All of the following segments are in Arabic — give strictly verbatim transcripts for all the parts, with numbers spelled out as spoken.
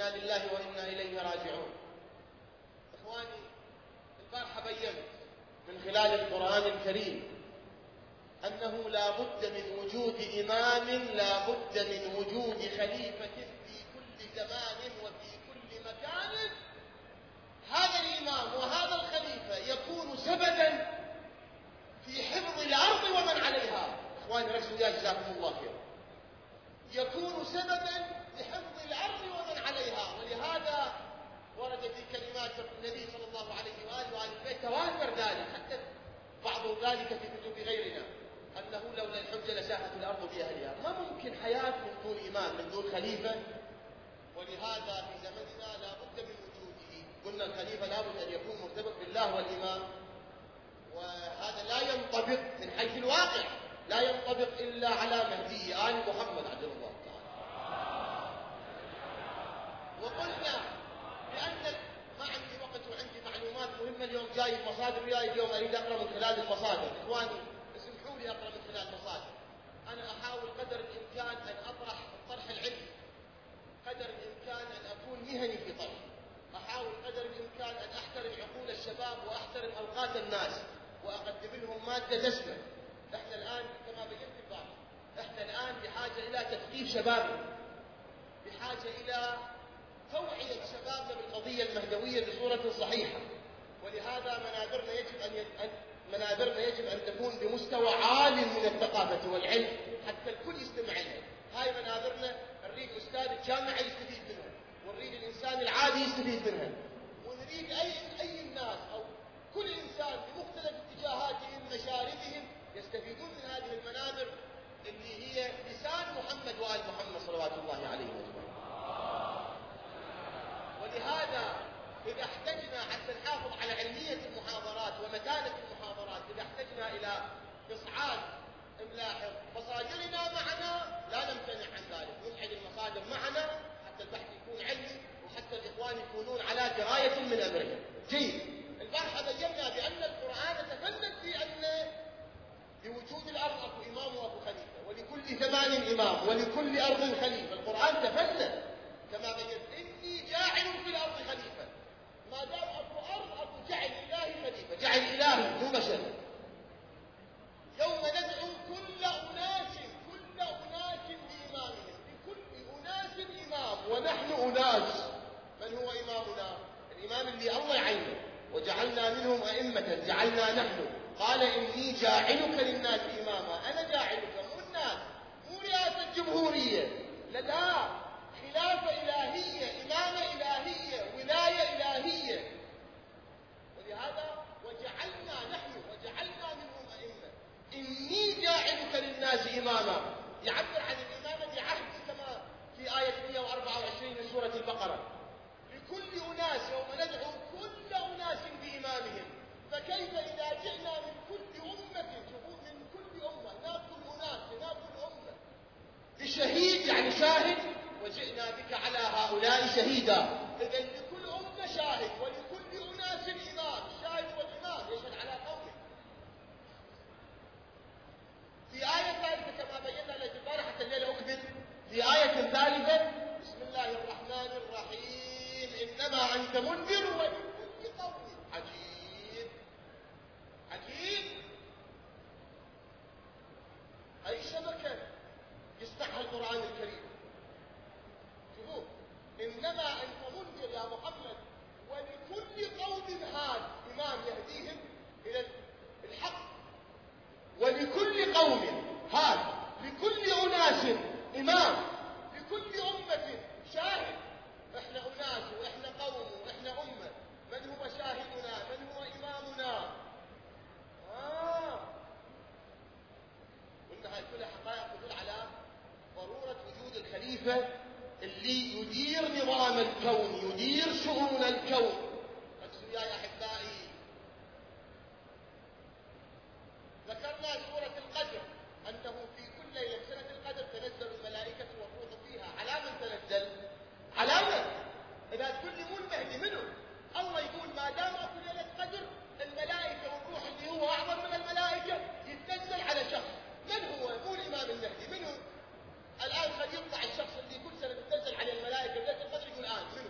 إنا لله وإنا إليه راجعون. إخواني، البارحة بينت من خلال القرآن الكريم أنه لا بد من وجود إمام، لا بد من وجود خليفة في كل زمان وفي كل مكان. هذا الإمام وهذا الخليفة يكون سببا في حفظ الأرض ومن عليها. إخواني ركزوا يا جزاكم الله خير. يكون سببا لحفظ الأرض ومن عليها. ولهذا ورد في كلمات النبي صلى الله عليه وآله وآله البيت تواتر ذلك، حتى بعض ذلك في كتب غيرنا، أنه لولا الحجة لساحت الأرض بأهلها. ما ممكن حياة من دون إمام، من دون خليفة. ولهذا في زمننا لا بد من وجوده. قلنا الخليفة لا بد أن يكون مرتبط بالله والإمام، وهذا لا ينطبق من حيث الواقع، لا ينطبق إلا على مهدي آل محمد عجل الله تعالى. وقلنا بأن ما عندي وقت وعندي معلومات مهمة اليوم، جاي المصادر جاي اليوم أريد أقرأ من خلال المصادر. إخواني اسمحوا لي أقرأ من خلال المصادر. أنا أحاول قدر الإمكان أن أطرح الطرح العلمي، قدر الإمكان أن أكون مهني في طرح، أحاول قدر الإمكان أن أحترم عقول الشباب وأحترم أوقات الناس وأقدم لهم مادة دسمة. إحنا الآن كما بينت البعض، إحنا الآن بحاجة إلى تثقيف شبابنا، بحاجة إلى توعية شبابنا بالقضية المهدوية بصورة صحيحة. ولهذا منابرنا يجب أن يت... منابرنا يجب أن تكون بمستوى عال من الثقافة والعلم حتى الكل يستمع لها. هاي منابرنا نريد أستاذ الجامعة يستفيد منها، ونريد الإنسان العادي يستفيد منها، ونريد أي أي الناس أو كل إنسان بمختلف اتجاهاتهم مشاربهم يستفيدون من هذه المنابر اللي هي لسان محمد وآل محمد صلوات الله عليه وسلم. ولهذا إذا احتجنا حتى نحافظ على علمية المحاضرات ومتانة المحاضرات، إذا احتجنا إلى إصعاد ملاحظ مصادرنا معنا لا نمتنع عن ذلك، نصعد المصادر معنا حتى البحث يكون علمي وحتى الإخوان يكونون على دراية من أمرهم. جيد. البارحة بينا بأن القرآن تفنن في أن لوجود الأرض أكو إمام وأكو خليفة، ولكل زمان إمام ولكل أرض خليفة. القرآن تفنن كما بينت إني جاعل في الأرض خليفة. ما دام أكو أرض أكو جعل إلهي خليفة، جعل إلهي مو بشر. يوم ندعو كل أناس كل أناس بإمامهم، لكل أناس إمام ونحن أناس. من هو إمامنا؟ الإمام اللي الله يعينه وجعلنا منهم أئمة، جعلنا نحن. قال إني جاعلك للناس إماما. أنا جاعلك مو الناس، مو رئاسة جمهورية، لا لا، خلافة إلهية، إمامة إلهية، ولاية إلهية. ولهذا وجعلنا نحن وجعلنا منهم أئمة. إني جاعلك للناس إماما، يعبر عن الإمامة بعهد كما في آية مئة وأربعة وعشرين من سورة البقرة. لكل أناس يوم ندعو كل أناس بإمامهم، فكيف إذا جئنا من كل أمة، شوفوا من كل أمة ناكل أناس ناكل أمة بشهيد يعني شاهد، وجئنا بك على هؤلاء شهيدا. إذا لكل أمة شاهد ولكل أناس إمام. الشاهد والإمام يشهد على قومه. في آية ثالثة كما بينا لك البارحة الليلة أكمل، في آية ثالثة بسم الله الرحمن الرحيم إنما أنت منذر ولكل قوم. عجيب عجيب. أي شبكة يصنعها القرآن الكريم. شوفوا إنما أنت منذر يا محمد ولكل قوم هاد، إمام يهديهم إلى الحق، ولكل قوم هاد، لكل أناس إمام، لكل أمة شاهد. إحنا أناس وإحنا قوم وإحنا أمة. من هو شاهدنا؟ من هو إمامنا؟ آه قلنا هاي كلها حقائق تدل على ضرورة وجود الخليفة اللي يدير نظام الكون، يدير شؤون الكون. ركزوا يا أحبائي، ذكرنا سورة القدر أنه في كل ليلة سنة القدر تنزل الملائكة والروح فيها. على من تنزل؟ على من؟ إذا كل مو المهدي منه. الله يقول ما دام في ليلة قدر الملائكة والروح اللي هو أعظم من الملائكة يتنزل على شخص. من هو؟ مو الإمام المهدي، منه؟ الآن قد يطلع الشخص اللي كل سنة تنزل على الملائكة ليلة القدر يقول الآن من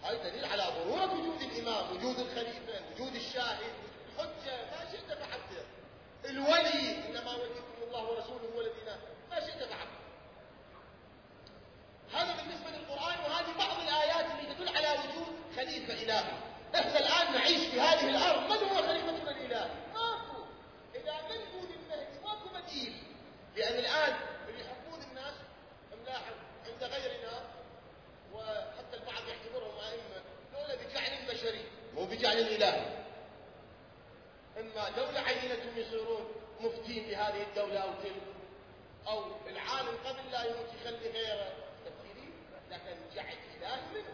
هذا دليل على ضرورة وجود الإمام، وجود الخليفة، وجود الشاهد، الحجة، ما شئت فعلت. الولي، إنما وليكم الله ورسوله والذين، ما شئت فعلت. هذا بالنسبة للقرآن، وهذه بعض الآيات اللي تدل على وجود خليفة إلهي. احنا الآن نعيش في هذه الأرض، من هو خليفتنا الإلهي؟ ماكو. إذا من وجود المهدي ماكو بديل. لأن الآن اللي يحبون الناس نلاحظ عند غيرنا، وحتى البعض يعتبرهم أئمة، دولة بجعل بشري مو بجعل الإلهي. إما دولة عينتهم يصيرون مفتين بهذه الدولة أو تلك، أو العالم قبل لا يموت يخلي غيره تفكيرين، لكن جعل إله منه.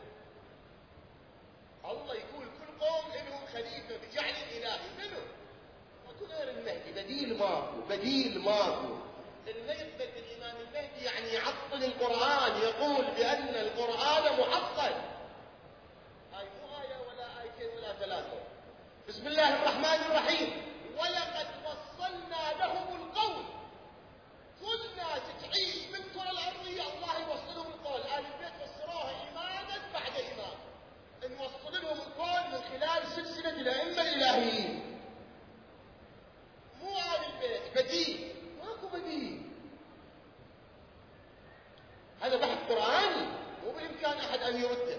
الله يقول كل قوم لهم خليفة بجعل الإلهي منه. ماكو غير المهدي، بديل ماكو، بديل ماكو. اللي يقبل بالإمام المهدي يعني يعطل القرآن، يقول بأن القرآن معطل. هاي مو آية ولا آيتين ولا ثلاثة. بسم الله الرحمن الرحيم. ولقد وصلنا لهم القول. كل ناس تعيش بالكرة الأرضية الله يوصلهم القول. آل البيت وصلوها إيمانا بعد إيمان. نوصل لهم القول من خلال سلسلة الأئمة الإلهيين. مو آل البيت، بديل. ماكو بديل. هذا بحث قرآني، مو بإمكان أحد أن يرده.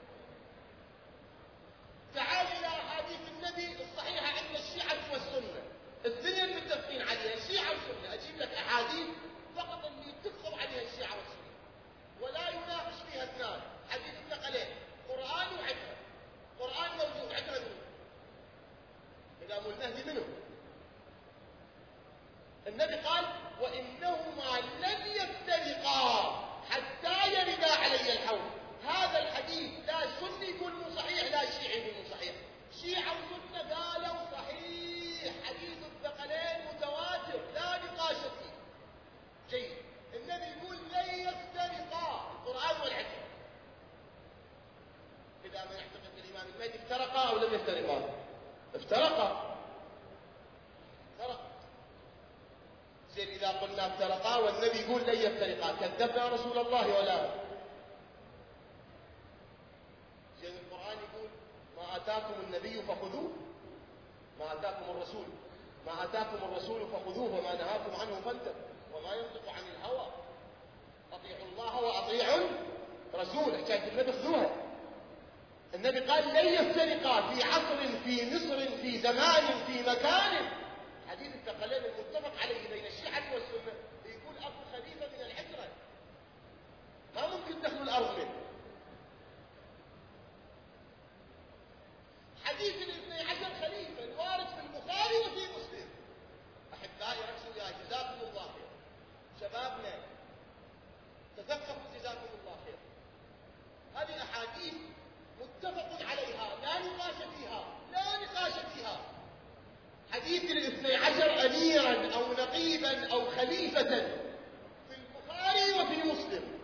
تعال إلى أحاديث النبي الصحيحة عند الشيعة والسنة، الاثنين متفقين عليها، الشيعة والسنة. أجيب لك أحاديث فقط اللي يتفقوا عليها الشيعة والسنة ولا يناقش فيها اثنان. حديث الثقلين، قرآن وعترة. قرآن موجود، عترة منه. إذا مو المهدي منه. النبي قال وإنهما لن يفترقا حتى يردا علي الحوض. هذا الحديث لا سني يقول مو صحيح، لا شيعي يقول مو صحيح. شيعة وسنة قالوا صحيح، حديث الثقلين متواتر لا نقاش فيه. جيد. النبي يقول لن يفترقا، القرآن والعترة. إذا ما يعتقد الإمام المهدي افترقا أو لم يفترقا؟ افترقا. افترقا. زين إذا قلنا افترقا والنبي يقول لن يفترقا، كذبنا رسول الله ولا؟ زين القرآن يقول ما آتاكم النبي فخذوه، ما آتاكم الرسول، ما آتاكم الرسول فخذوه وما نهاكم عنه فانتهوا وما ينطق عن الهوى. أطيعوا الله وأطيعوا الرسول. حكاية النبي خذوها. النبي قال لن يفترقا في عصر، في مصر، في زمان، في مكان. حديث الثقلين المتفق عليه بين الشيعة والسنة يقول أبو خليفة من العترة، ما ممكن تخلو الأرض منه. حديث الاثني عشر خليفة الوارد في البخاري وفي مسلم. أحبائي ركزوا وياي، جزاكم الله خير. شبابنا تثقفوا جزاكم الله خير. هذه أحاديث متفق عليها، لا نقاش فيها، لا نقاش فيها. حديث الاثني عشر أميرا أو نقيبا أو خليفة في البخاري وفي مسلم،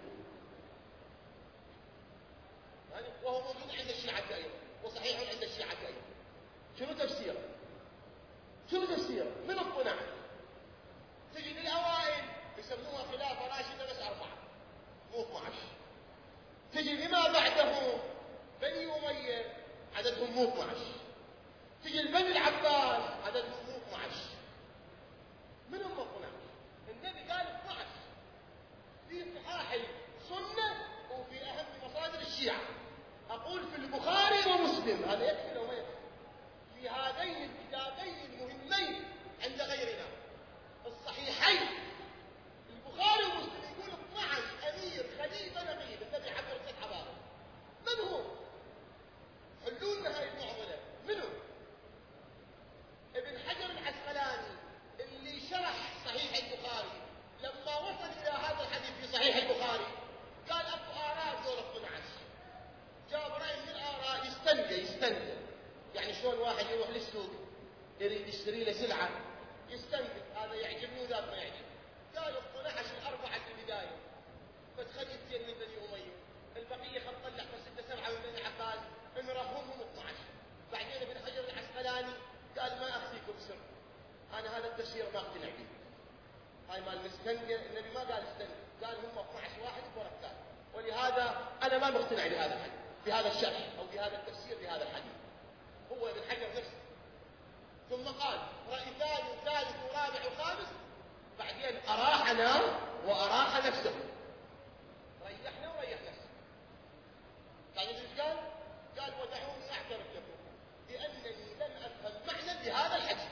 وهو موجود عند الشيعة أيضا، وصحيح عند الشيعة أيضا. شنو تفسيره؟ شنو تفسيره؟ من الطنع تجي للأوائل يسموها خلافة راشدة بس أربعة مو اثني عشر. تجي لما بعده بني أمية عددهم مو اثني عشر. تجي البني العباس عددهم مو اثني عشر. من هم اثني عشر؟ النبي قال اثني عشر في صحاح السنة وفي أهم مصادر الشيعة. أقول في البخاري ومسلم، هذا يكفي لو ما يكفي. في هذين الكتابين المهمين عند غيرنا الصحيحين البخاري ومسلم يقول اثني عشر أمير خليفة نقيب. النبي عبر ست عبارات. من هو؟ حلوا لنا هاي المعضلة. من هو؟ ابن حجر العسقلاني اللي شرح صحيح البخاري لما وصل إلى هذا الحديث في صحيح البخاري قال أبو آراء دول اثني عشر. جاب رأي من الآراء يستنجى يستنجى يعني شلون واحد يروح للسوق يريد يشتري له سلعة يستنجد هذا يعجبني وذاك ما يعجبني. قالوا اثني عشر الأربعة في البداية فتخلي من بني أمية، البقية خل طلع ستة سبعة من بني عباس انرهمهم اثني عشر. بعدين ابن حجر العسقلاني قال ما أخفيكم سر، أنا هذا التفسير ما أقتنع به. هاي مال مستنجد النبي ما قال استنجد، قال هم اثني عشر واحد ورا الثاني. ولهذا أنا ما مقتنع بهذا الحديث بهذا الشرح أو في هذا التفسير لهذا الحديث هو ابن حجر نفسه. ثم قال رأي ثاني وثالث ورابع وخامس، بعدين أراحنا وأراح نفسه، ريحنا وريح نفسه. يعني ايش قال؟ قال ودعوني أعترف لكم بأنني لم أفهم معنى لهذا الحديث.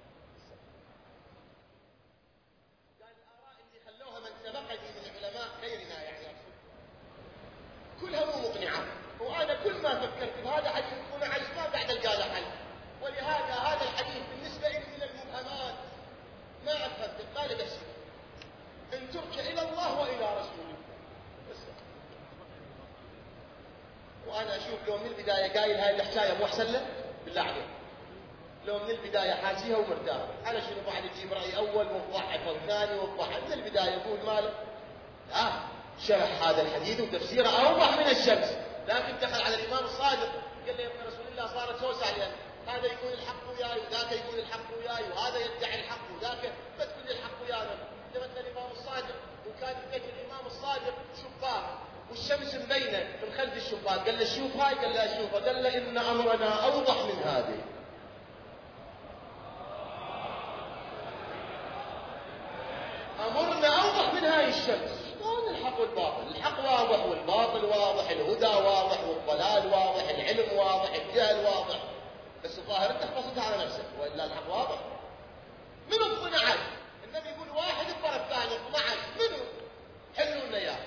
قال الآراء اللي خلوها من سبقني من العلماء غيرنا يعني أقصد كلها مو مقنعة، وأنا كل ما فكرت بهذا حديث يكون عايش ما بعد القى له حل. ولهذا هذا الحديث بالنسبة لي من المبهمات ما أفهم. قال بس إن ترك إلى الله وإلى رسوله بس. وأنا أشوف لو من البداية قايل هاي الحكاية مو أحسن له بالله عليك، لو من البداية حاسيها ومرتاح. على شنو بعد تجيب رأي أول وتضعف والثاني وتضعف من البداية يقول مالك آه شرح هذا الحديث وتفسيره أوضح من الشمس. لكن دخل على الإمام الصادق قال له يا ابن رسول الله صارت توسع لأن هذا يقول الحق وياي وذاك يقول الحق وياي وهذا يدعي الحق وذاك ما تقول لي الحق ويانا. لما الإمام الصادق وكان بيت الإمام الصادق شباك والشمس مبينة من خلف الشباك، قال له شوف هاي، قال له شوف، قال له إن أمرنا أوضح من هذه. أمرنا أوضح من هاي الشمس. شلون الحق والباطل؟ الحق واضح والباطل واضح، الهدى واضح والضلال واضح، العلم واضح الجهل واضح، بس الظاهر انت اختصرتها على نفسك، والا الحق واضح. منو اثني عشر؟ النبي يقول واحد الطرف الثاني اثني عشر، منو؟ حلوا لنا اياه.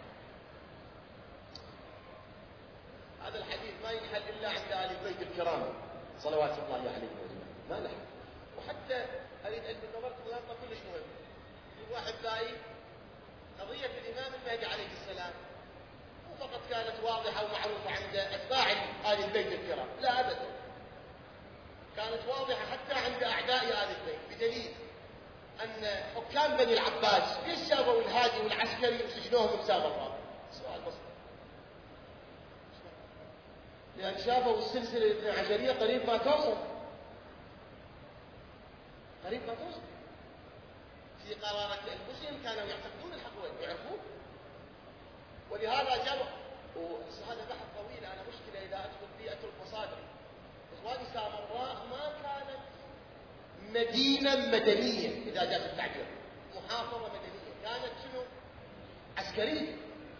هذا الحديث ما ينحل الا عند اهل البيت الكرام صلوات الله عليهم اجمعين، ما نحل. وحتى اريد الفت نظركم نقطه كلش مهمه. في واحد ثاني قضيه الامام المهدي عليه السلام مو فقط كانت واضحه ومعروفه عند اتباع اهل البيت الكرام، لا ابدا، كانت واضحة حتى عند أعداء آل البيت، بدليل أن حكام بني العباس ليش جابوا الهادي والعسكري وسجنوهم بسابقة؟ سؤال بسيط. لأن شافوا السلسلة الاثنى عشرية قريب ما توصل، قريب ما توصل. في قرارة أنفسهم كانوا يعتقدون الحق ويعرفون، ولهذا جابوا. وهذا بحث طويل، أنا مشكلة إذا أدخل فيه أترك مصادر. إخواني سامراء ما كانت مدينة مدنية إذا جاءت التعبير، محافظة مدنية، كانت شنو؟ عسكرية.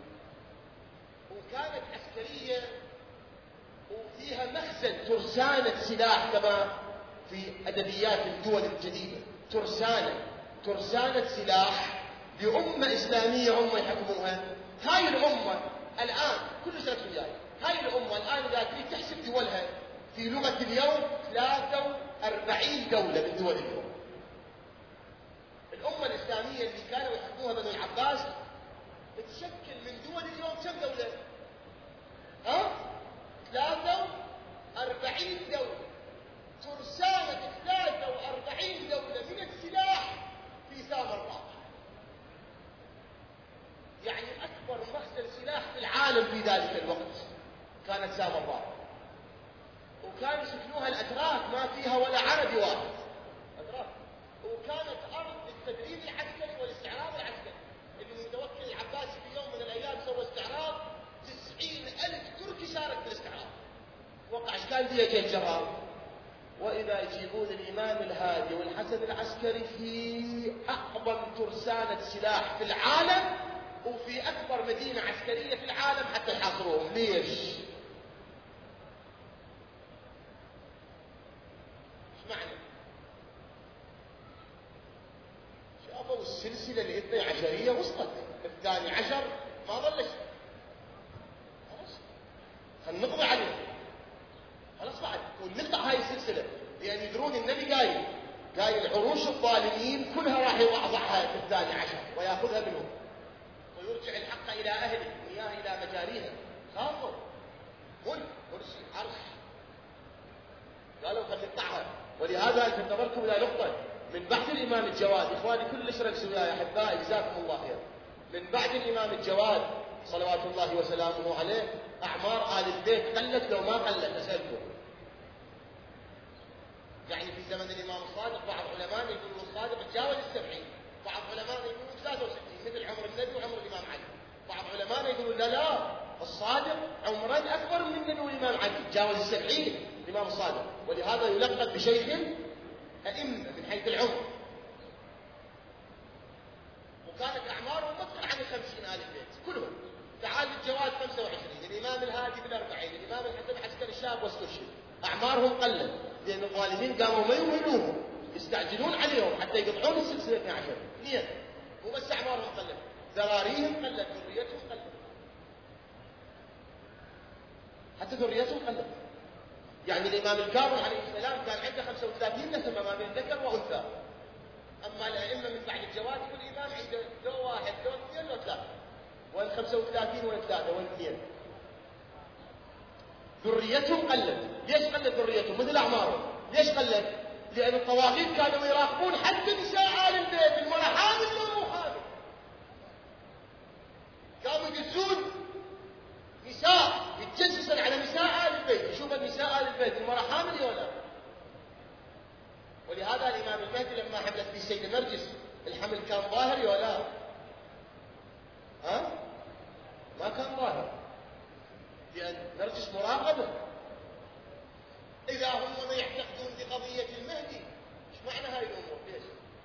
وكانت عسكرية وفيها مخزن ترسانة سلاح كما في أدبيات الدول الجديدة، ترسانة ترسانة سلاح لأمة إسلامية هم يحكموها. هاي الأمة الآن كل سنة وياي، هاي الأمة الآن إذا تريد تحسب دولها في لغة اليوم ثلاثة وأربعين دولة من دول اليوم. الأمة الإسلامية اللي كانوا يحكموها بنو العباس تتشكل من دول اليوم كم دولة؟ ها؟ ثلاثة وأربعين دولة، ترسانة ثلاثة وأربعين دولة من السلاح في سامراء. يعني أكبر مخزن سلاح في العالم في ذلك الوقت كانت سامراء. وكانوا يسكنوها الأتراك، ما فيها ولا عربي واحد، أتراك. وكانت أرض للتدريب العسكري والاستعراض العسكري، اللي متوكل العباسي في يوم من الأيام سوى استعراض تسعين ألف تركي شارك في الاستعراض. وقع ايش كان فيها كيف جرار؟ وإذا يجيبون الإمام الهادي والحسن العسكري في أعظم ترسانة سلاح في العالم وفي أكبر مدينة عسكرية في العالم حتى يحاصروهم. ليش؟ معنى شافوا السلسلة الاثنى عشرية وصلت، الثاني عشر ما ظلش، خلاص هنقضي عليه، خلاص بعد ونقطع هاي السلسلة. لأن يدرون النبي قايل قايل عروش الظالمين كلها راح يضعضعها في الثاني عشر ويأخذها منهم ويرجع الحق إلى أهله وإياه إلى مجاريها. خافوا ملك كرسي عرش، قالوا خلي نقطعها. ولهذا الفت نظركم الى نقطه من بعد الامام الجواد. اخواني كلش ركزوا وياي احبائي جزاكم الله خير. من بعد الامام الجواد صلوات الله وسلامه عليه اعمار ال البيت قلت لو ما قلت. اسالكم يعني في زمن الامام الصادق بعض علماء يقولوا الصادق تجاوز السبعين، بعض علماء يقولوا ثلاثة وستين مثل عمر النبي وعمر الامام علي، بعض علماء يقولوا لا لا الصادق عمرا أكبر من النبي والإمام علي، تجاوز السبعين الإمام الصادق، ولهذا يلقب بشيخ أئمة من حيث العمر. وكانت أعمارهم ما تقل عن الخمسين آل البيت كلهم. تعال الجواد خمسة وعشرين، الإمام الهادي بالأربعين، الإمام الحسن عسكري الشاب واستشهد. أعمارهم قلت لأن الظالمين قاموا ما يمهلوهم، يستعجلون عليهم حتى يقطعون السلسلة اثني عشر. اثنين مو بس أعمارهم قلت، ذراريهم قلت، ذريتهم قلت، حتى ذريتهم قلت. يعني الإمام الكاظم عليه السلام كان عنده خمسة وثلاثين نسمة ما بين ذكر وأنثى. أما الأئمة من بعد الجواد كل إمام عنده لو واحد لو اثنين لو ثلاثة، وين خمسة وثلاثين وين ثلاثة وين اثنين. ذريتهم قلت. ليش قلت ذريتهم؟ مثل أعمارهم. ليش قلت؟ لأن الطواغيت كانوا يراقبون حتى نساء آل البيت، المرأة حامل ولا مو حامل. كانوا يدسون نساء يتجسسن على نساء آل البيت، يشوف النساء آل البيت المرأة حامل ولا. ولهذا الإمام المهدي لما حملت به السيدة نرجس الحمل كان ظاهر ولا؟ ها؟ ما كان ظاهر، لأن نرجس مراقبة. إذا هم ما يعتقدون بقضية المهدي، إيش معنى هاي الأمور؟ ليش؟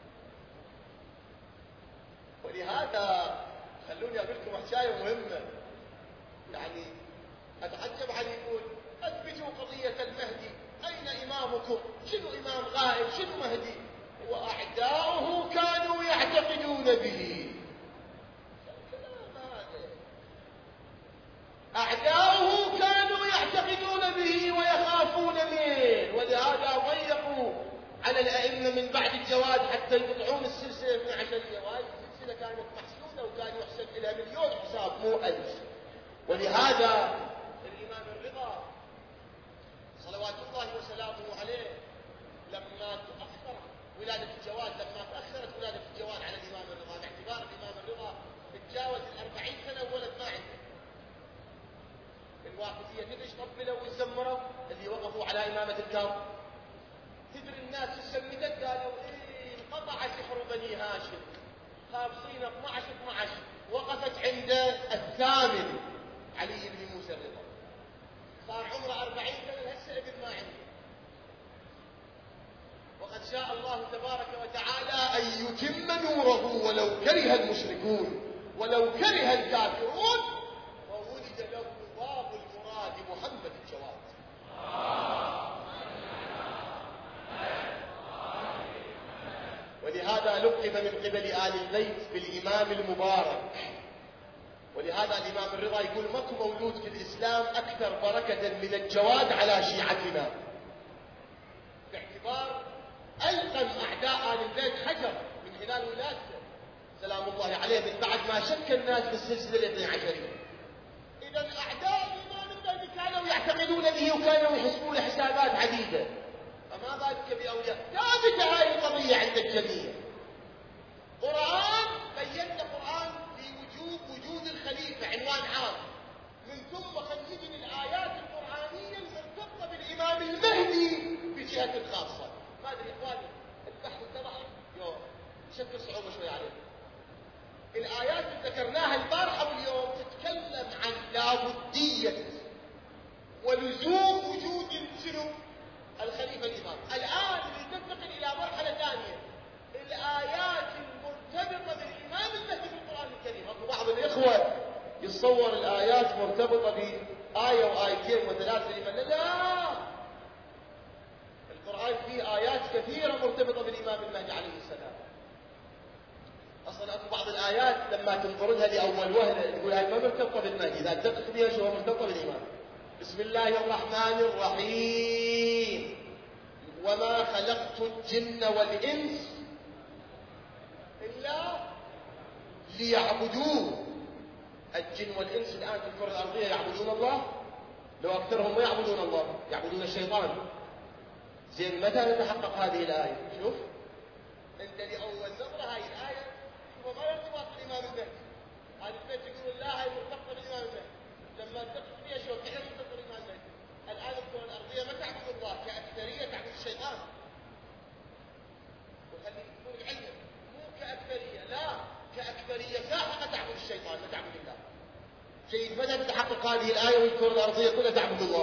ولهذا خلوني أقول لكم حكاية مهمة. يعني أتعجب علي يقول أثبتوا قضية المهدي، أين إمامكم؟ شنو إمام غائب؟ شنو مهدي؟ وأعداؤه كانوا يعتقدون به. أعداؤه كانوا يعتقدون به ويخافون منه، ولهذا ضيقوا على الأئمة من بعد الجواد حتى يقطعون السلسلة اثني عشرية. وهذه السلسلة كانت محسوبة وكان يحسب إلى مليون حساب مو ألف. ولهذا الإمام الرضا صلوات الله وسلامه عليه لما تأخر ولادة الجواد، لما تأخرت ولادة الجواد على الإمام الرضا، باعتبار الإمام الرضا تجاوز الأربعين سنة ولد ما عنده. الواقفية تدري ايش طبلوا ويزمروا اللي وقفوا على إمامة الكاظم؟ تدري الناس سمتت قالوا إيه انقطع سحر بني هاشم، خابصين اثني عشر اثني عشر. وقفت عنده الثامن علي بن موسى الرضا، صار عمره أربعين سنة هسه ابن ما عنده. وقد شاء الله تبارك وتعالى أن يتم نوره ولو كره المشركون ولو كره الكافرون، وولد له باب المراد محمد الجواد. ولهذا لقب من قبل آل البيت بالإمام المبارك. ولهذا الإمام الرضا يقول ماكو مولود في الإسلام أكثر بركة من الجواد على شيعتنا، باعتبار ألقم أعداء آل البيت حجر من خلال ولادته سلام الله عليه من بعد ما شك الناس بالسلسلة الاثني عشرية. إذا أعداء الإمام البيت كانوا يعتقدون به وكانوا يحسبون حسابات عديدة، فما بالك بأولياء. ثابتة هذه القضية عند الجميع. قرآن بينا قرآن في وجوب وجود الخليفة عنوان عام، من ثم خلينا الآيات القرآنية المرتبطة بالإمام المهدي بجهة خاصة. ما أدري إخواني البحث تبع يوم شكل صعوبة شوي عليه. الآيات اللي ذكرناها البارحة واليوم تتكلم عن لابدية ولزوم وجود شنو؟ الخليفة الإمام. الآن ننتقل إلى مرحلة ثانية، الآيات المرتبطة بالإمام المهدي في القرآن الكريم. بعض الإخوة يتصور الآيات مرتبطة بآية وآيتين وثلاثة لمن لا، القرآن فيه آيات كثيرة مرتبطة بالإمام المهدي عليه السلام. أصلا أكو بعض الآيات لما تنظرها لأول وهلة تقول هاي ما مرتبطة بالمهدي، إذا تدقق فيها شو مرتبطة بالإمام. بسم الله الرحمن الرحيم وما خلقت الجن والإنس إلا ليعبدون. الجن والإنس الآن في الكرة الأرضية يعبدون الله؟ لو أكثرهم ما يعبدون الله، يعبدون الشيطان. زين متى نتحقق هذه الآية؟ شوف أنت لأول نظرة هاي الآية شوف ما ارتباط بالإمام المهدي. هذا البيت يقول لا هاي مرتبطة بالإمام المهدي، لما تدقق فيها شوف كيف مرتبطة بالإمام المهدي. الآن الكرة الأرضية ما تعبد الله، كأكثرية تعبد الشيطان. وخليك تكون العلم مو كأكثرية، لا كأكثرية ساحقة تعبد الشيطان ما تعبد الله. جيد متى تتحقق يحقق هذه الآية والكرة الأرضية كلها تعبد الله.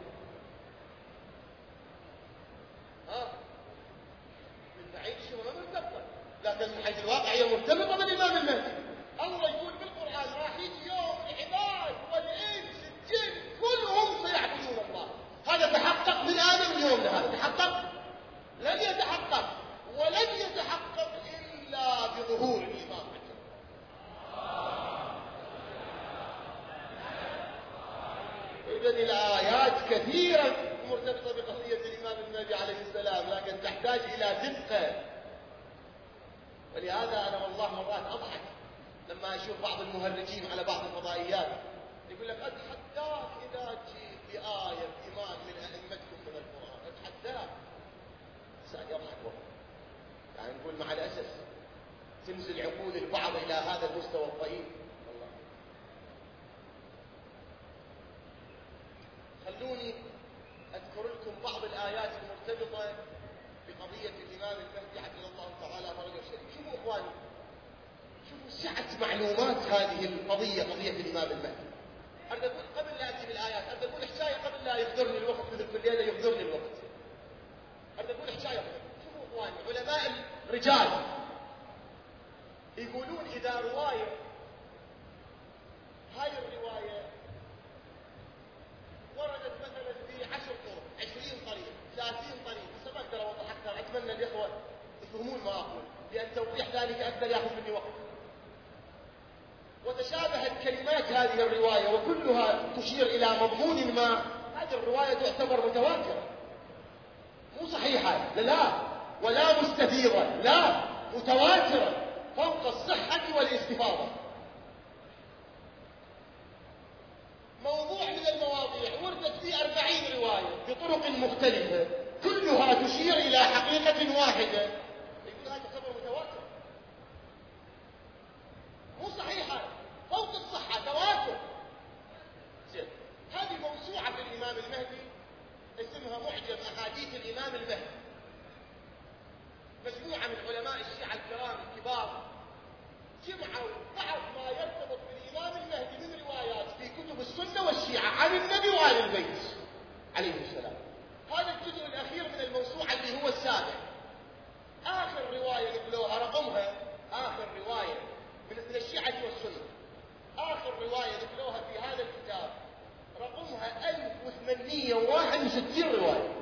ها من بعيد الشبهة ما مرتبطة، لكن من حيث الواقع هي مرتبطة بالإمام المهدي. الله يقول بالقرآن راح يجي يوم العباد والإنس الجن كلهم سيعبدون الله. هذا تحقق من آدم اليوم لهذا تحقق؟ لن يتحقق، ولن يتحقق إلا بظهور الإمام. إذن الآيات كثيرا مرتبطة بقضية الإمام المهدي عليه السلام، لكن تحتاج إلى دقة. ولهذا أنا والله مرات أضحك لما أشوف بعض المهرجين على بعض الفضائيات يقول لك أتحداك إذا جيت بآية إمام من أئمتكم من القرآن، أتحداك. سأل يضحك والله، يعني نقول مع الأسف تنزل عقول البعض إلى هذا المستوى الضئيل. والله خلوني أذكر لكم بعض الآيات المرتبطة بقضية الإمام المهدي عجل الله تعالى فرجه الشريف. شوفوا إخواني، شوفوا سعة معلومات هذه القضية، قضية الإمام المهدي. أريد أقول قبل لا أتي بالآيات، أريد أقول حكاية قبل لا يخدرني الوقت، مثل كل ليلة يخدرني الوقت. أريد أقول حكاية. شوفوا إخواني، علماء الرجال يقولون إذا رواية، هاي الرواية وردت مثلا في عشر طرق، عشرين طريق، ثلاثين طريق، بس ما أقدر أوضح أكثر، أتمنى الإخوة يفهمون ما أقول، لأن توضيح ذلك أكثر يأخذ مني وقت. وتشابهت كلمات هذه الرواية وكلها تشير إلى مضمون ما، هذه الرواية تعتبر متواترة، مو صحيحة، لا ولا مستفيضة، لا متواترة فوق الصحة والاستفاضة. موضوع من المواضيع وردت في أربعين رواية بطرق مختلفة كلها تشير إلى حقيقة واحدة، يقول هذا تعتبر متواتر، مو صحيحة، فوق الصحة، تواتر. زين، هذه موسوعة في الإمام المهدي اسمها معجم أحاديث الإمام المهدي. مجموعة من علماء الشيعة الكرام الكبار جمعوا بعض ما يرتبط بالإمام المهدي من روايات في كتب السنة والشيعة عن النبي وآل البيت عليه السلام. هذا الجزء الأخير من الموسوعة اللي هو السابع. آخر رواية نقلوها رقمها، آخر رواية من الشيعة والسنة، آخر رواية نقلوها في هذا الكتاب رقمها ألف وثمانمئة وواحد وستين رواية.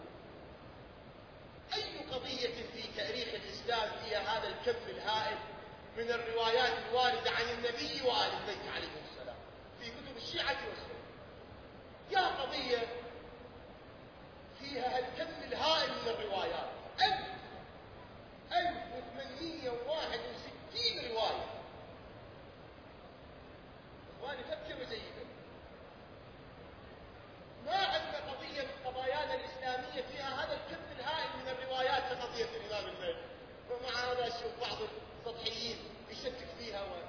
أي قضية في تاريخ الإسلام فيها هذا الكم الهائل من الروايات الواردة عن النبي وآل البيت عليهم السلام في كتب الشيعة والسنة؟ يا قضية فيها الكم الهائل من الروايات، ألف ألف وثمانمئة وواحد وستين رواية. إخواني فكروا جيدا، ما عندنا قضية من قضايانا الإسلامية فيها هذا الكم الهائل من الروايات كقضية الإمام المهدي، ومع هذا أشوف بعض السطحيين يشكك فيها. و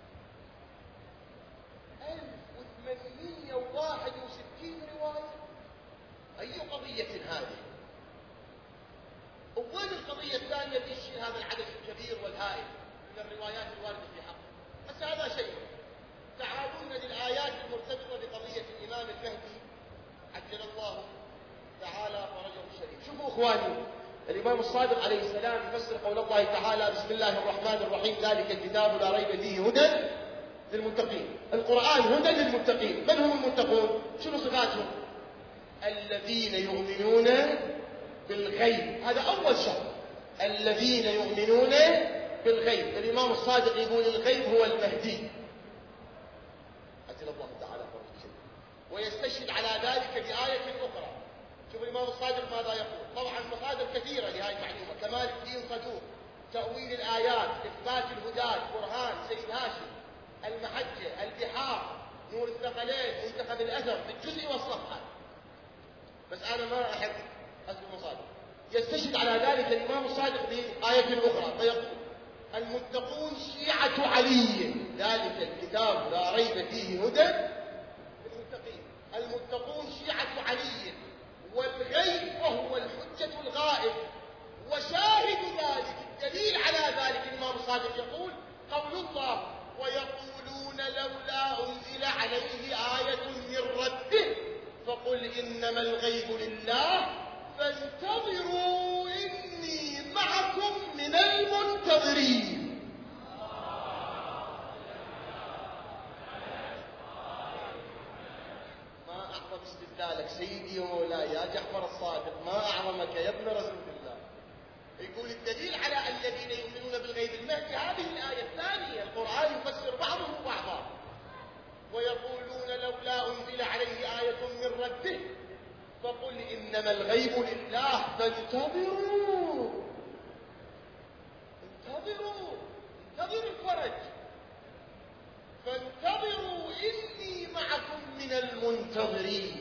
ألف وثمانمئة وواحد وستين رواية، أي قضية هذه؟ وين القضية الثانية اللي تشيل هذا العدد الكبير والهائل من الروايات الواردة في حقه؟ بس هذا شيء. تعالون للآيات المرتبطة بقضية الإمام المهدي عجل الله تعالى فرجه الشريف. شوفوا إخواني، الإمام الصادق عليه السلام يفسر قول الله تعالى بسم الله الرحمن الرحيم ذلك الكتاب لا ريب فيه هدى للمتقين. القرآن هدى للمتقين. من هم المتقون؟ شنو صفاتهم؟ الذين يؤمنون بالغيب، هذا أول شرط، الذين يؤمنون بالغيب. الإمام الصادق يقول الغيب هو المهدي عجل الله تعالى فرجه الشريف، ويستشهد على ذلك بآية أخرى. شوف الإمام الصادق ماذا يقول. طبعا مصادر كثيرة لهذه المعلومة، كمال الدين صدوق، تأويل الآيات، إثبات الهداة، برهان، سيد هاشم، المحجة، البحار، نور الثقلين، منتخب الأثر، بالجزء والصفحة. بس أنا ما أحب أذكر المصادر. يستشهد على ذلك الإمام الصادق بآية أخرى فيقول المتقون شيعة علي، ذلك الكتاب لا ريب فيه هدى للمتقين. المتقون شيعة علي، والغيب وهو الحجة الغائب. وشاهد ذلك، الدليل على ذلك الإمام الصادق يقول قول الله ويقولون لولا أنزل عليه آية قل إنما الغيب لله فانتظروا إني معكم من المنتظرين. ما أعظم استدلالك سيدي ومولاي يا جعفر الصادق، ما أعظمك يا ابن رسول الله. يقول الدليل على الذين يؤمنون بالغيب المهدي هذه الآية الثانية، القرآن يفسر بعضه بعضا، ويقولون لولا أنزل عليه آية من ربه فقل إنما الغيب لله فانتظروا انتظروا انتظروا الفرج، فانتظروا إني معكم من المنتظرين.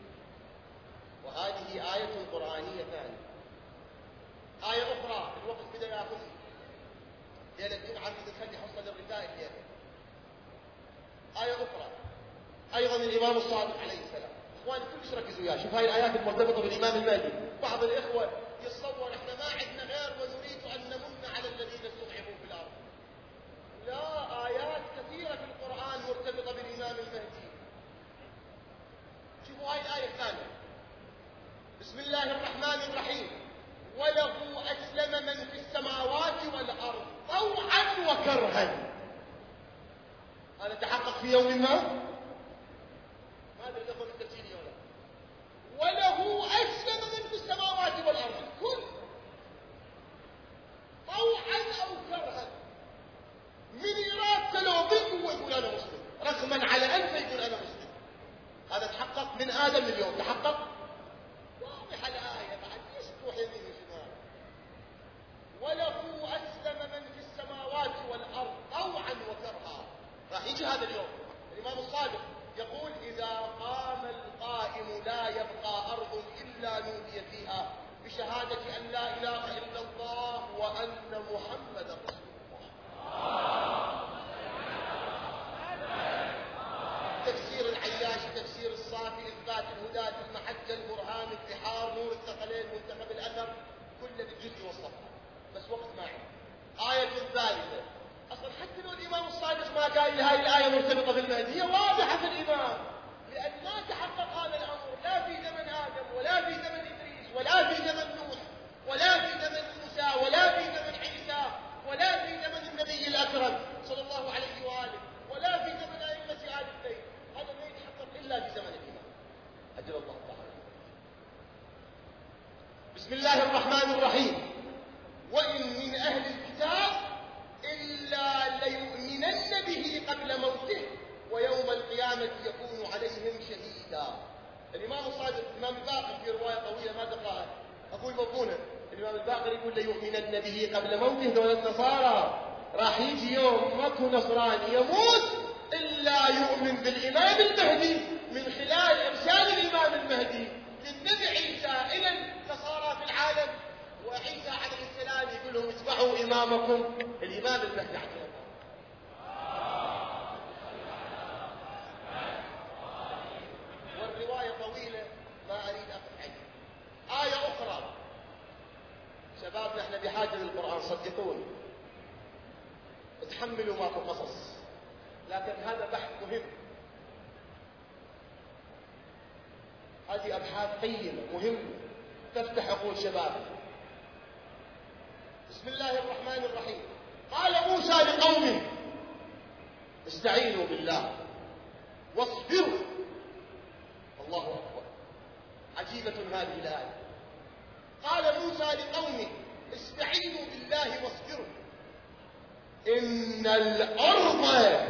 وهذه آية قرآنية ثانية. آية أخرى الوقت بدأ يأخذني ليلة الجمعة بدأ نخلي حصة للرسائل الليلة. آية أخرى أيضا الإمام الصادق عليه السلام. إخواني كلش ركزوا وياه، شوف هاي الآيات المرتبطة بالإمام المهدي. بعض الإخوة يتصور إحنا ما عندنا غير ونريد أن نمن على الذين استضعفوا في الأرض. لا، آيات كثيرة في القرآن مرتبطة بالإمام المهدي. شوفوا هاي الآية الثانية. بسم الله الرحمن الرحيم. وله أسلم من في السماوات والأرض طوعا وكرها. هذا تحقق في يوم ما؟ هذا الأخوة التفسيري ولا؟ وله أسلم من في السماوات والأرض الكل طوعا أو كرها. من إرادته لو بده ويقول أنا مسلم، رغما على أنفه يقول أنا مسلم. هذا تحقق من آدم اليوم، تحقق. واضح الآية بعد ليش تروح يمين وشمال. وله أسلم من في السماوات والأرض طوعا وكرها. راح يجي هذا اليوم. الإمام الصادق يقول إذا قام القائم لا يبقى أرض إلا نودي فيها بشهادة أن لا إله إلا الله وأن محمدا رسول الله. تفسير العياشي، تفسير الصافي، إثبات الهداة، المحجة، البرهان، البحار، نور الثقلين، منتخب الأثر، كل بالجزء والصفحة. بس وقت ما عندي. آية الثالثة. أصلا حتى لو الإمام الصادق ما قال لي هاي الآية مرتبطة بالمهدية واضحة في الإمام، لأن ما تحقق هذا الأمر لا في زمن آدم ولا في زمن إدريس ولا في زمن نوح ولا في زمن موسى ولا في زمن عيسى ولا في زمن النبي الأكرم صلى الله عليه وآله ولا في زمن أئمة آل البيت. هذا ما يتحقق إلا في زمن الإمام أجل الله تعالى. بسم الله الرحمن الرحيم. وإن من أهل الكتاب إلا ليؤمنن به قبل موته ويوم القيامة يكون عليهم شهيدا. الإمام الصادق الإمام الباقر في رواية طويلة ما تقرأها أقول مضمونة. الإمام الباقر يقول ليؤمنن به قبل موته دول النصارى. راح يجي يوم ماكو نصراني يموت إلا يؤمن بالإمام المهدي من خلال إرسال الإمام المهدي للنبي عيسى إلى النصارى في العالم، وعيسى عليه السلام يقول لهم اتبعوا إمامكم الإمام المهدي عليه السلام. والرواية طويلة ما أريد أقف عليها. آية أخرى. شبابنا احنا بحاجة للقرآن صدقوني، اتحملوا ماكو قصص، لكن هذا بحث مهم. هذه أبحاث قيمة مهمة تفتح عقول شبابنا. بسم الله الرحمن الرحيم. قال موسى لقومه استعينوا بالله واصبروا. الله أكبر، عجيبة هذه الآية. قال موسى لقومه استعينوا بالله واصبروا إن الأرض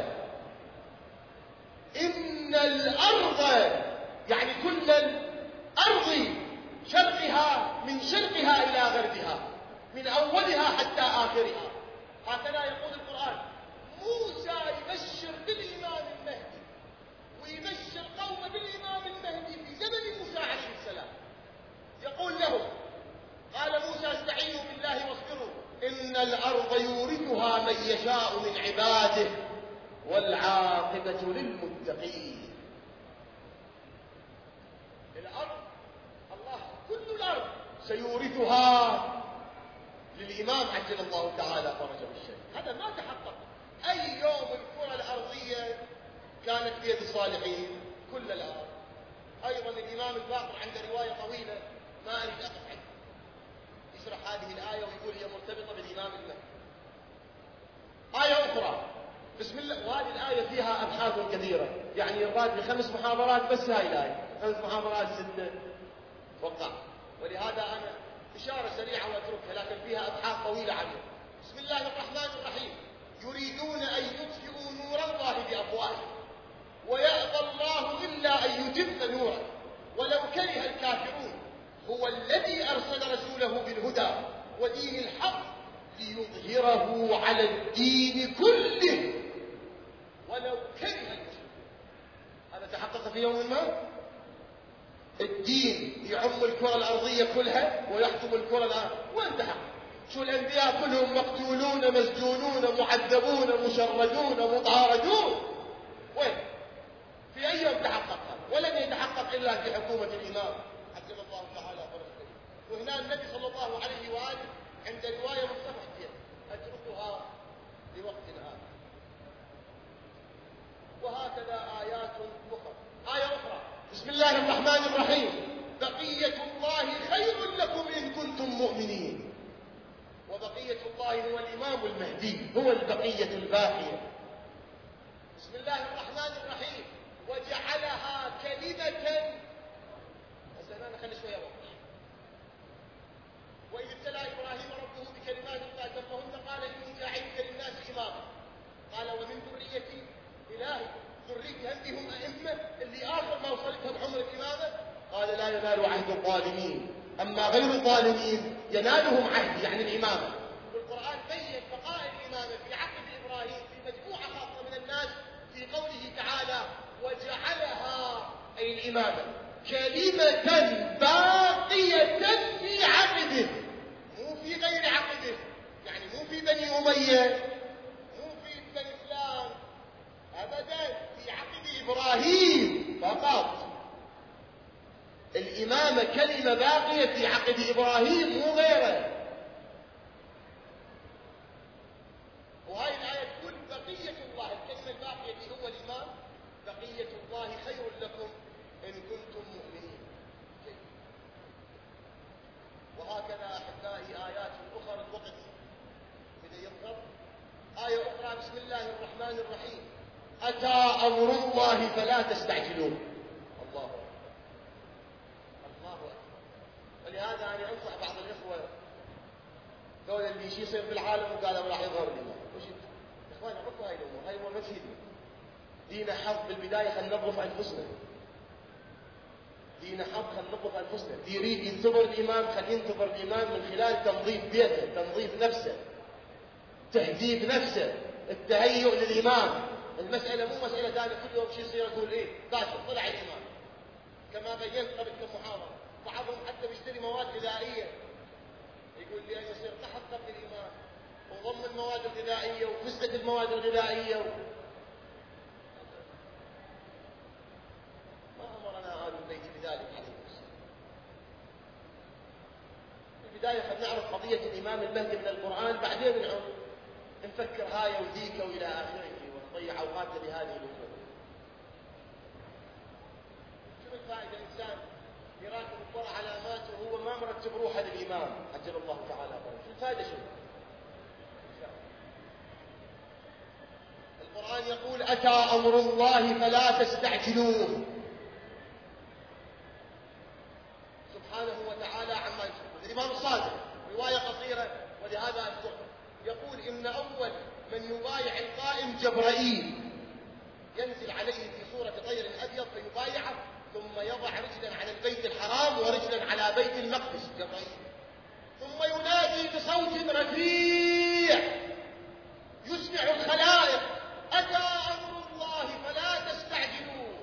إن الأرض يعني كل الأرض شرقها من شرقها إلى غربها من أولها حتى آخرها. هكذا يقول القرآن. موسى يبشر بالإمام المهدي ويبشر قومه بالإمام المهدي في زمن موسى عليه السلام. يقول لهم قال موسى استعينوا بالله واصبروا إن الأرض يورثها من يشاء من عباده والعاقبة للمتقين. الأرض الله كل الأرض سيورثها للإمام عجل الله تعالى فرجه الشريف. هذا ما تحقق. أي يوم الكرة الأرضية كانت بيد الصالحين كل الأرض. أيضا الإمام الباقر عنده رواية طويلة ما أريد أقف عنها، يشرح هذه الآية ويقول هي مرتبطة بالإمام المهدي. آية أخرى بسم الله، وهذه الآية فيها أبحاث كثيرة، يعني يراد بخمس محاضرات بس هاي الآية، خمس محاضرات ستة وقع، ولهذا أنا إشارة سريعة وأتركها، لكن فيها أبحاث طويلة عنها. بسم الله الرحمن الرحيم. يريدون أن يطفئوا نور الله بأفواههم ويأبى الله إلا أن يتم نوره ولو كره الكافرون هو الذي أرسل رسوله بالهدى ودين الحق ليظهره على الدين كله ولو كره المشركون. هذا تحقق في يوم ما. الدين يعم الكرة الأرضية كلها ويحكم الكرة الأرضية، وين تحقق؟ شو الأنبياء كلهم مقتولون مسجونون معذبون مشردون مطاردون، وين؟ في أي يوم تحقق هذا؟ ولن يتحقق إلا في حكومة الإمام عجل الله تعالى فرجه. وهنا النبي صلى الله عليه وآله عند رواية متفق فيها، أتركها لوقت آخر. وهكذا آيات أخرى. آية أخرى بسم الله الرحمن الرحيم. بقية الله خير لكم إن كنتم مؤمنين. وبقية الله هو الإمام المهدي، هو البقية الباقية. بسم الله الرحمن الرحيم. وجعلها كلمة، هسه أنا خلي شوية وقت. وإذ ابتلى إبراهيم ربه بكلمات فأتمهن قال إني جاعلك للناس إماما قال ومن ذريتي إلهي ذريتي هم أئمة اللي آخر ما وصلتهم عمر الإمامة. قال لا ينال عهد الظالمين، أما غير الظالمين ينالهم عهد يعني الإمامة. والقرآن بين بقاء الإمامة في عقد إبراهيم في مجموعة خاصة من الناس في قوله تعالى وجعلها أي الإمامة كلمة باقية في عقده، مو في غير عقده، يعني مو في بني أمية مو في بني فلان أبدا، في عقد إبراهيم فقط. الإمامة كلمة باقية في عقد إبراهيم مو غيره. وهذه الآية تقول بقية الله، الكلمة الباقية هو الإمام، بقية الله خير لكم إن كنتم مؤمنين. وهكذا أحبائي آيات أخرى الوقت بدأ يضغط. آية أخرى بسم الله الرحمن الرحيم. أتى أمر الله فلا تستعجلوه. الله أكبر الله أكبر. ولهذا أنا أنصح بعض الإخوة قول اللي شيء يصير في العالم وقالوا راح يظهر لنا وش يا إخوان عرفوا هاي الأمور، هاي الأمور ما تفيدنا. دينا حظ بالبداية خلينا ننظف أنفسنا، دينا حظ خلينا ننظف أنفسنا. اللي يريد ينتظر الإمام خليه ينتظر الإمام من خلال تنظيف بيته، تنظيف نفسه، تهذيب نفسه، التهيؤ للإمام. المسألة مو مسألة ثانية كل يوم شيء يصير أقول إيه قاشر طلع الإمام، كما بينت قبل كم محاضرة. بعضهم حتى بيشتري مواد غذائية يقول لي أن يصير تحقق الإمام وضم المواد الغذائية ونسبة المواد الغذائية و... ما أمرنا آل البيت بذلك عليه السلام. في البداية خلينا نعرف قضية الإمام المهدي من القرآن، بعدين نعود نفكر هاي وذيك وإلى آخره ونضيع أوقاتنا بهذه الأمور. شو الفائدة الإنسان يراكب الضر علاماته وهو ما مرتب روحه للإمام عجل الله تعالى فرجه؟ شو الفائدة؟ شو القرآن يقول أتى أمر الله فلا تستعجلوه سبحانه وتعالى عما يشركون. الإمام الصادق رواية قصيرة ولهذا أذكرها يقول إن أول من يبايع القائم جبرائيل ينزل عليه في صورة طير أبيض فيبايعه ثم يضع رجلا على البيت الحرام ورجلا على بيت المقدس جبرائيل، ثم ينادي بصوت رفيع يسمع الخلائق أتى أمر الله فلا تستعجلوه.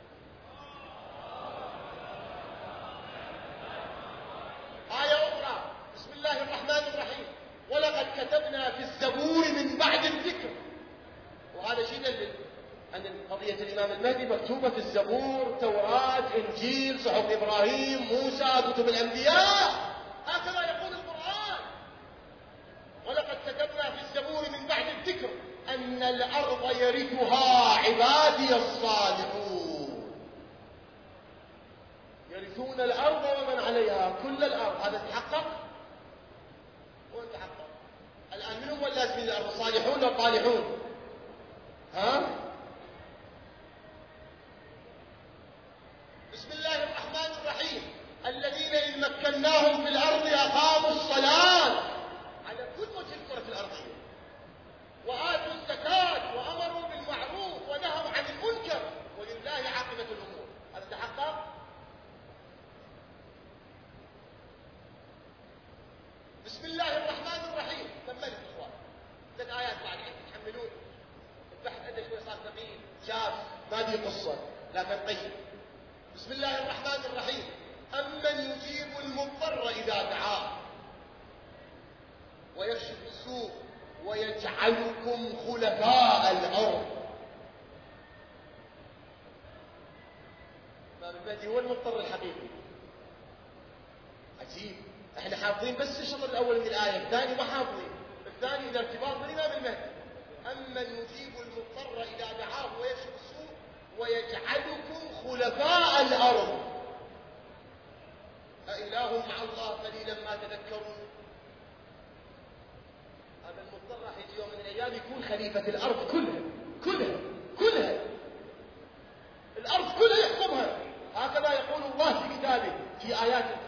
آية أخرى بسم الله الرحمن الرحيم. ولقد كتبنا في الزبور من بعد الذكر. وهذا شيء دليل أن قضية الإمام المهدي مكتوبة في الزبور، توراة، إنجيل، صحف إبراهيم، موسى، كتب الأنبياء، هكذا يقول القرآن. ولقد كتبنا في الزبور من بعد الذكر أن الأرض يرثها عبادي الصالحون. يرثون الأرض ومن عليها، كل الأرض. هذا تحقق؟ وين تحقق؟ الآن من هم الناس من الأرض؟ الصالحون أو الطالحون؟ ها؟ بسم الله الرحمن الرحيم. الذين إن مكناهم في الأرض أقاموا الصلاة على كل وجه الكرة الأرضية، وآتوا الزكاة، وأمروا بالمعروف، ونهوا عن المنكر، ولله عاقبة الأمور. هذا تحقق؟ بسم الله الرحمن الرحيم. كملت إخوان، ثلاث آيات بعد تحملون البحث أدى شوي صار ثقيل، شاف ما دي قصة لكن طيب. بسم الله الرحمن الرحيم. أمن يجيب المضطر إذا دعاه ويكشف السوء ويجعلكم خلفاء الأرض. الإمام المهدي هو المضطر الحقيقي. عجيب، احنا حافظين بس الشطر الأول من الآية، الثاني ما حافظين. الثاني إذا ارتباط بالإمام المهدي. أمن يجيب المضطر إذا دعاه ويكشف السوء ويجعلكم خلفاء الأرض. أإله مع الله قليلا ما تذكرون. هذا المضطر راح يجي يوم من الأيام يكون خليفة الأرض كلها كلها كلها، الأرض كلها يحكمها. هكذا يقول الله في كتابه في آياته.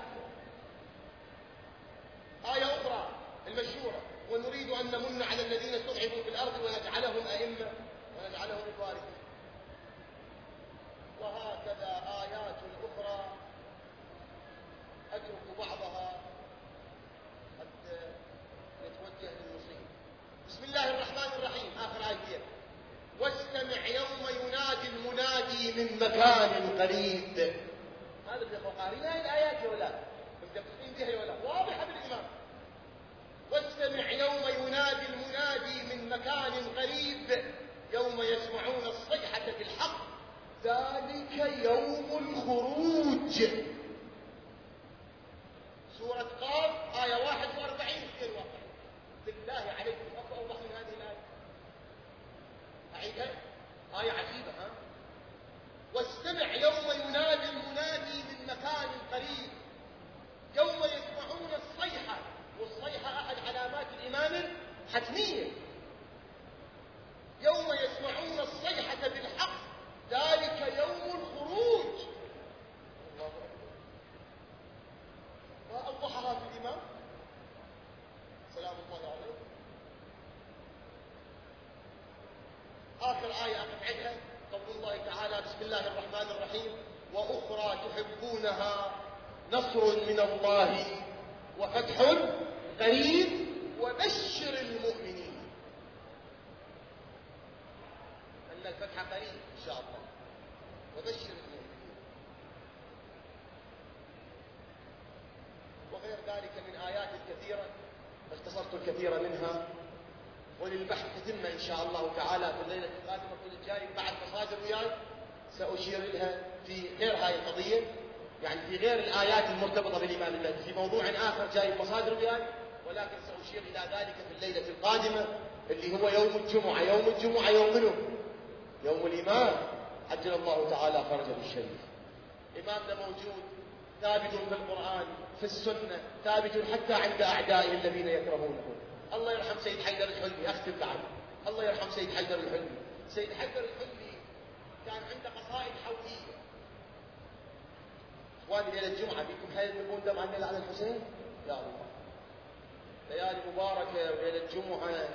آية أخرى المشهورة: ونريد أن نمن على الذين استضعفوا في الأرض ونجعلهم أئمة ونجعلهم الوارثين. وهكذا آيات أخرى أترك بعضها قد يتوجه للمصيب. بسم الله الرحمن الرحيم. آخر آية: واستمع يوم ينادي المنادي من مكان قريب. هذا اللي قارئين هاي الآيات يا ولاد، متفقين بها يا ولاد، واضحة بالإمام. واستمع يوم ينادي المنادي من مكان قريب يوم يسمعون الصيحة بالحق ذلك يوم الخروج. سورة قاف آية واحد وأربعين في الواقع. بالله عليكم أكو أوضح من هذه الآية؟ أعيدها؟ آية عجيبة. ها؟ واستمع يوم ينادي المنادي من مكان قريب يوم يسمعون الصيحة، والصيحة أحد علامات الإمامة الحتمية. يوم يسمعون الصيحة بالحق ذلك يوم الخروج. الله أكبر. ما أوضحها في الإمام سلام الله عليه. آخر آية أقطعها قول الله تعالى: بسم الله الرحمن الرحيم: وأخرى تحبونها نصر من الله وفتح قريب وبشر المؤمنين. أن الفتح قريب إن شاء الله، وبشر المؤمنين. وغير ذلك من آيات كثيرة اختصرت الكثير منها، وللبحث تتم إن شاء الله تعالى في الليلة القادمة كل الجاي بعد مصادر وياي سأشير لها في غير هاي القضية، يعني في غير الآيات المرتبطة بالإمام المهدي، في موضوع آخر جاي مصادر وياي، ولكن سأشير إلى ذلك في الليلة القادمة اللي هو يوم الجمعة. يوم الجمعة يوم منه؟ يوم الإمام عجل الله تعالى فرجه الشريف. إمامنا موجود ثابت في القرآن في السنة، ثابت حتى عند أعدائه الذين يكرهونه. الله يرحم سيد حيدر الحلمي. أختم بعد. الله يرحم سيد حيدر الحلمي. سيد حيدر الحلمي كان عنده قصائد حولية. إخواني ليلة الجمعة بيكم حيل نقول دم عن على الحسين؟ يا الله، ليالي مباركة وليلة الجمعة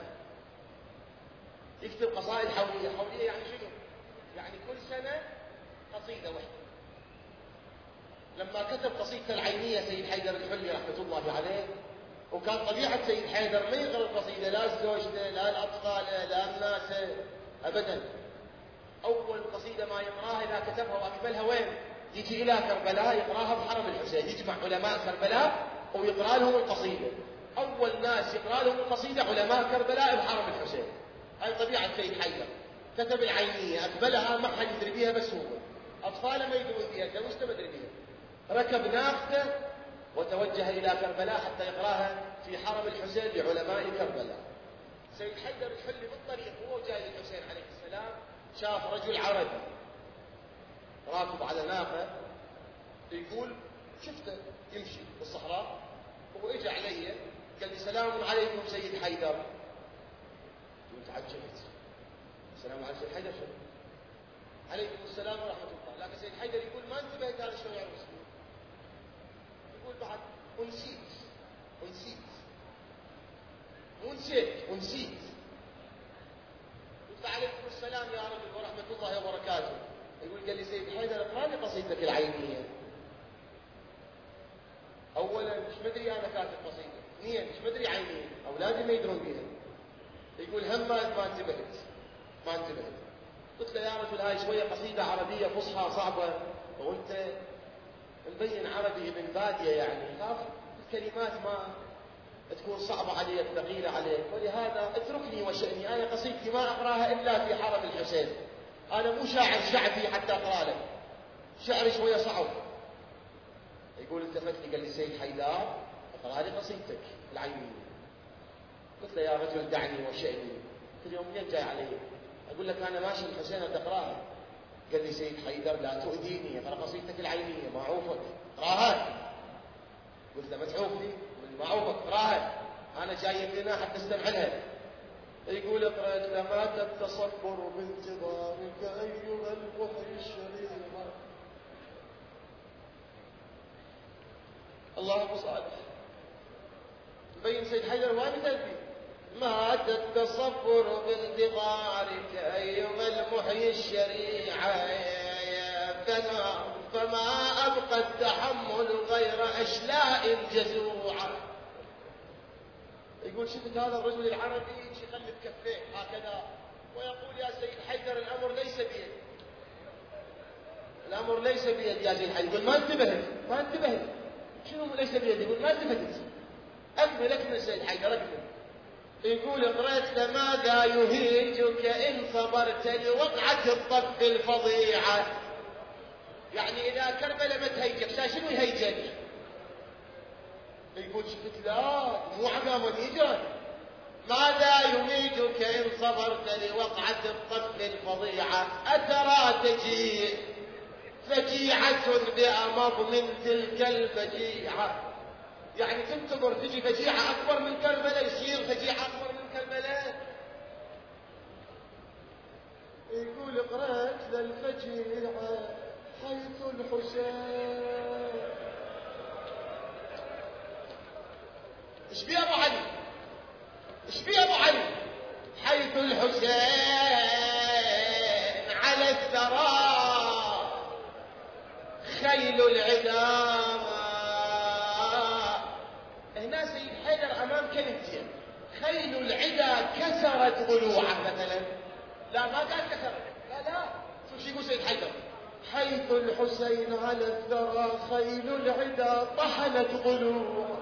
يكتب قصائد حولية. حولية يعني شنو؟ يعني كل سنة قصيدة واحدة. لما كتب قصيدة العينية سيد حيدر الحلمي رحمة الله عليه، وكان طبيعة سيد حيدر ما يقرأ القصيدة لا زوجته لا الأطفال لا الناس أبدا. أول قصيدة ما يقراها إذا كتبها وأكملها وين؟ يجي إلى كربلاء يقراها بحرم الحسين، يجمع علماء كربلاء ويقرأ لهم القصيدة. أول ناس يقرأ لهم القصيدة علماء كربلاء بحرم الحسين. هاي طبيعة سيد حيدر. كتب العينية أكملها ما حد يدري بيها بس هو، أطفاله ما يدرون بيها، جوزته ما يدري بيها. ركب ناقته وتوجه إلى كربلاء حتى يقراها في حرم الحسين لعلماء كربلاء. سيد حيدر الحلي بالطريق وهو جاي للحسين عليه السلام شاف رجل عربي راكب على ناقة يقول شفته يمشي بالصحراء وإجا علي قال لي سلام عليكم سيد حيدر. وتعجبت السلام عليكم سيد حيدر شو؟ عليكم السلام ورحمة الله. لكن سيد حيدر يقول ما انتبهت هذا شلون يا مسلم. يقول بعد ونسيت ونسيت ونسيت ونسيت. قلت عليكم السلام يا رجل ورحمة الله وبركاته. يقول قال لي سيد حيدر اقرأ لي قصيدتك العينية. اولا مش مدري انا كاتب قصيدة، اثنين مش مدري عينية، اولادي ما يدرون بيها. يقول هم ما انتبهت ما انتبهت. قلت له يا رجل هاي شوية قصيدة عربية فصحى صعبة وانت مبين عربي ابن بادية، يعني خاف الكلمات ما تكون صعبة عليك ثقيلة عليك، ولهذا اتركني وشأني، انا قصيدتي ما اقراها الا في حرم الحسين، انا مو شاعر شعبي حتى اقرا لك، شعري شوية صعب. يقول التفت لي قال لي سيد حيدر اقرا لي قصيدتك العينية. قلت له يا رجل دعني وشأني. قلت له يوم منين جاي علي؟ اقول لك انا ماشي الحسين تقراها. قال لي سيد حيدر لا تؤذيني، اقرا قصيدتك العينية ما اعوفك اقراها. قلت له ما تعوفني ما اعوفك اقراها، انا جاي هنا حتى استمع لها. يقول اقرأت لما التصبر بانتظارك ايها المحيي الشريف. الله ابو صالح مبين سيد حيدر ما بتلفي. مات التصبر بانتظارك ايها المحيي الشريعه فما ابقى التحمل غير اشلاء جزوعه. يقول شفت هذا الرجل العربي يقلب كفيه هكذا ويقول يا سيد حيدر الامر ليس بيد، الامر ليس بيد يا سيد حيدر. يقول ما انتبهت ما انتبهت. شنو ليس بيد؟ يقول ما انتبهت. اكمل اكمل سيد حيدر اكمل. يقول قرأت لماذا يهيجك إن صبرت لوقعة الطف الفظيعة. يعني إذا كربلة ما تهيجك شنو يهيجك؟ يقول شفت لا مو عقام ونيجان. ماذا يميتك إن صبرت لوقعة الطف الفظيعة. أترى تجيء فجيعة بأمر من تلك الفجيعة. يعني تنتظر تجي فجيعة أكبر من كربلاء، يصير فجيعة أكبر من كربلاء. يقول قرأت للفجيعة حيث الحسين. ايش بيه أبو علي؟ ايش بيه أبو علي؟ حيث الحسين على الثرى خيل العدامة. هنا سيد حيدر امام كلمتين، خيل العدا كسرت ضلوعه مثلا. لا ما قال كسرت، لا لا شوف شو يقول سيد حيدر. حيث الحسين على الثرى خيل العدا طحنت ضلوعه.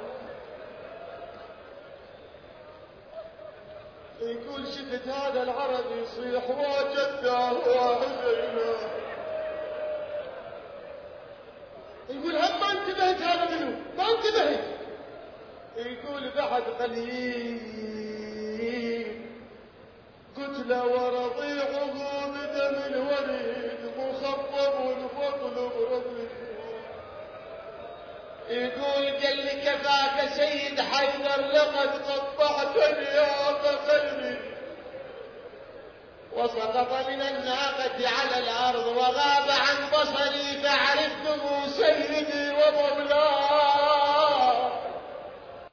يقول شفت هذا العربي يصيح وجده وحسينه. يقول هم ما انتبهت هذا منه ما انتبهت. يقول بعد قليل قتل ورضيعه بدم الوريد مخضب فاطلب رضي. يقول قال لي كفاك سيد حيدر لقد قطعتني يا قلبي. وسقط من الناقة على الأرض وغاب عن بصري فعرفته سيدي ومولاي.